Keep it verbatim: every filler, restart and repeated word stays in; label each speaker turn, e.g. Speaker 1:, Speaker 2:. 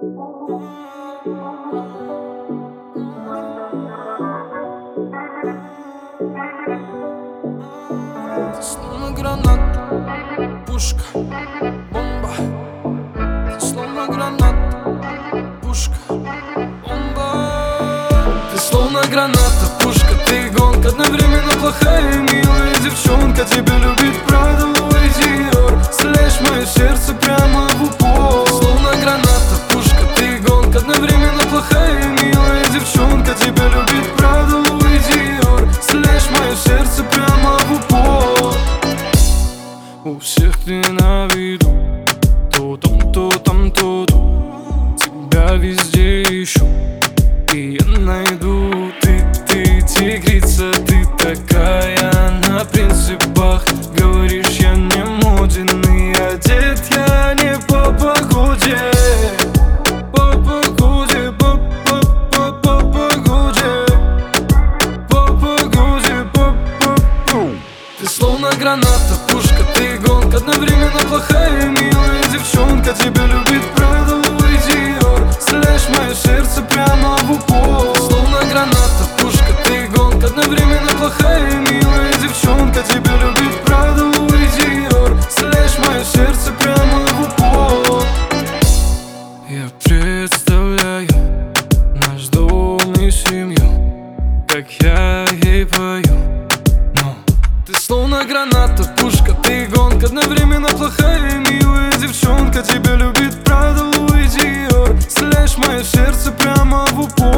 Speaker 1: Ты словно граната, пушка, бомба. Ты словно граната, пушка, бомба. Ты словно граната, пушка, ты гонка. Одновременно плохая и милая девчонка. Тебя любит Прада, Луи Диор. Стреляешь мое сердце прямо в упор. Ты словно граната, пушка, ты гонка. Одновременно плохая и милая девчонка. Тебя любит Прада, Луи Диор. Стреляешь мое сердце прямо в упор. У всех ты на виду, то там, то там, то тут. Тебя везде ищу, и я найду. Ты, ты тигрица, ты такая на принципах. Говоришь, я не моден, и одет я не по погоде. По погоде, по, по, по, по погоде. По погоде, по, по, по. Ты словно граната, пушка, ты гонка. Одновременно плохая и милая девчонка. Тебя любит Прада, Луи Диор. Стреляешь мое сердце прямо в упор. Ты словно граната, пушка, ты гонка. Одновременно плохая и милая девчонка. Тебя любит Прада, Луи Диор. Стреляешь мое сердце прямо в упор. Я представляю наш дом и семью, как я ей пою. Но ты словно граната, пушка, ты гонка. Одновременно плохая и милая девчонка. Тебя любит Прада, Луи Диор. Стреляешь мое сердце прямо в упор.